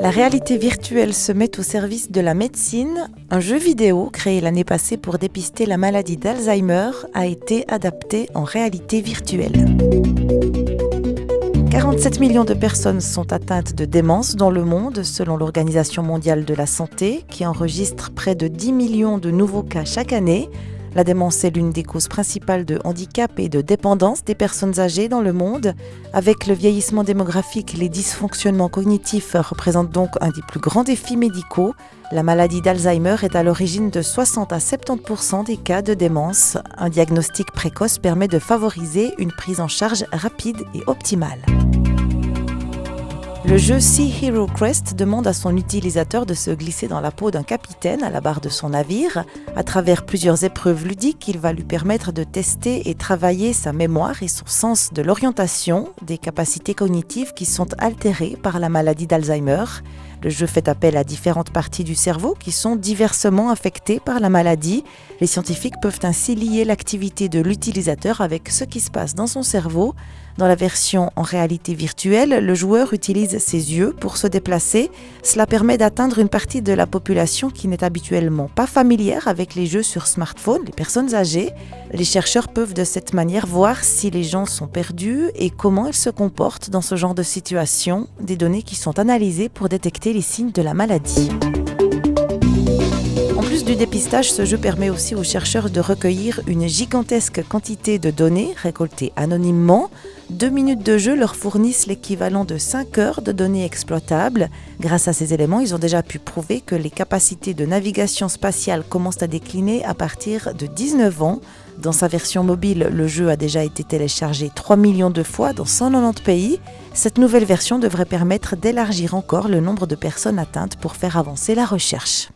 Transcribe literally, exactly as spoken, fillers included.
La réalité virtuelle se met au service de la médecine. Un jeu vidéo créé l'année passée pour dépister la maladie d'Alzheimer a été adapté en réalité virtuelle. quarante-sept millions de personnes sont atteintes de démence dans le monde, selon l'Organisation mondiale de la santé, qui enregistre près de dix millions de nouveaux cas chaque année. La démence est l'une des causes principales de handicap et de dépendance des personnes âgées dans le monde. Avec le vieillissement démographique, les dysfonctionnements cognitifs représentent donc un des plus grands défis médicaux. La maladie d'Alzheimer est à l'origine de soixante à soixante-dix pour cent des cas de démence. Un diagnostic précoce permet de favoriser une prise en charge rapide et optimale. Le jeu Sea Hero Quest demande à son utilisateur de se glisser dans la peau d'un capitaine à la barre de son navire. À travers plusieurs épreuves ludiques, il va lui permettre de tester et travailler sa mémoire et son sens de l'orientation, des capacités cognitives qui sont altérées par la maladie d'Alzheimer. Le jeu fait appel à différentes parties du cerveau qui sont diversement affectées par la maladie. Les scientifiques peuvent ainsi lier l'activité de l'utilisateur avec ce qui se passe dans son cerveau. Dans la version en réalité virtuelle, le joueur utilise ses yeux pour se déplacer. Cela permet d'atteindre une partie de la population qui n'est habituellement pas familière avec les jeux sur smartphone, les personnes âgées. Les chercheurs peuvent de cette manière voir si les gens sont perdus et comment ils se comportent dans ce genre de situation, des données qui sont analysées pour détecter les signes de la maladie. En plus du dépistage, ce jeu permet aussi aux chercheurs de recueillir une gigantesque quantité de données récoltées anonymement. Deux minutes de jeu leur fournissent l'équivalent de cinq heures de données exploitables. Grâce à ces éléments, ils ont déjà pu prouver que les capacités de navigation spatiale commencent à décliner à partir de dix-neuf ans. Dans sa version mobile, le jeu a déjà été téléchargé trois millions de fois dans cent quatre-vingt-dix pays. Cette nouvelle version devrait permettre d'élargir encore le nombre de personnes atteintes pour faire avancer la recherche.